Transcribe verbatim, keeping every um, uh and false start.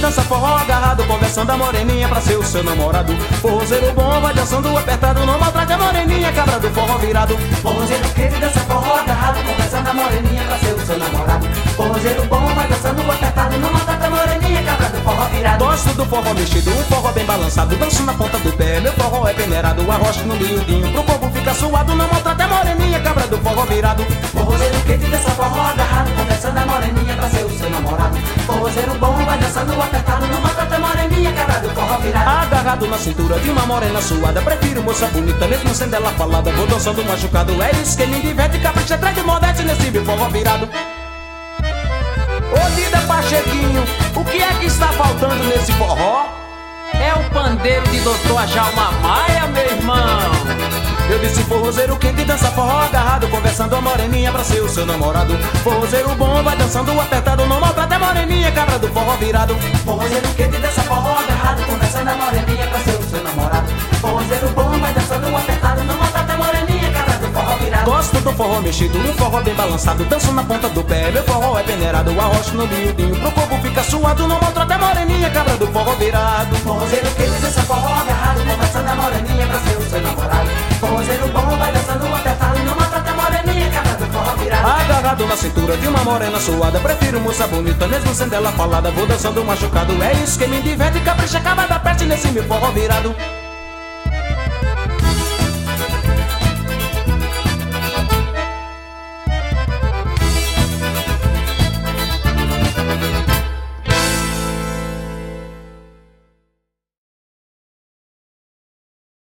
dança forró agarrado, conversando a moreninha pra ser o seu namorado. Forrozeiro bom vai dançando apertado, não maltrate a moreninha, cabra do forró virado. Forrozeiro que dança forró agarrado, conversando a moreninha pra ser o seu namorado. Forrozeiro bom vai dançando apertado, não maltrate a moreninha, cabra do forró virado. Gosto do forró mexido, um forró bem balançado, danço na ponta do pé, meu forró é peneirado, arrocho no miudinho, pro corpo fica suado, não maltrate a moreninha, cabra do forró virado. Forrozeiro que dança forró agarrado, conversando a moreninha pra ser o seu namorado. Forrozeiro bom vai dançando apertado, não maltrate a moreninha, cabra do forró virado. Agarrado na cintura de uma morena suada, prefiro moça bonita, mesmo sendo ela falada, vou dançando machucado, é isso que me diverte, capricha atrás de modeste nesse meu forró virado. Ô Dida Pachequinho, o que é que está faltando nesse forró? É o pandeiro de doutor Ajalma Maia, meu irmão. Eu disse forrozeiro que dança forró agarrado, conversando a moreninha pra ser o seu namorado. Forrozeiro bom vai dançando apertado, não maltrate a moreninha, cabra do forró virado. Forrozeiro que dança forró agarrado, conversando a moreninha pra ser o seu namorado. Forrozeiro bom vai dançando apertado, não maltrate a moreninha, cabra do forró virado. Gosto do forró mexido, um forró bem balançado, danço na ponta do pé, meu forró é peneirado, arrocho no miudinho, pro corpo fica suado, não maltrate a moreninha, cabra do forró virado. Forrozeiro que dança forró agarrado, conversando a moreninha pra ser o seu namorado. Forrozeiro bom vai dançando apertado, não maltrate a moreninha, cabra do forró virado. Agarrado na cintura de uma morena suada, prefiro moça bonita, mesmo sendo ela falada, vou dançando machucado, é isso que me diverte, capricha, cabra da peste nesse meu forró virado.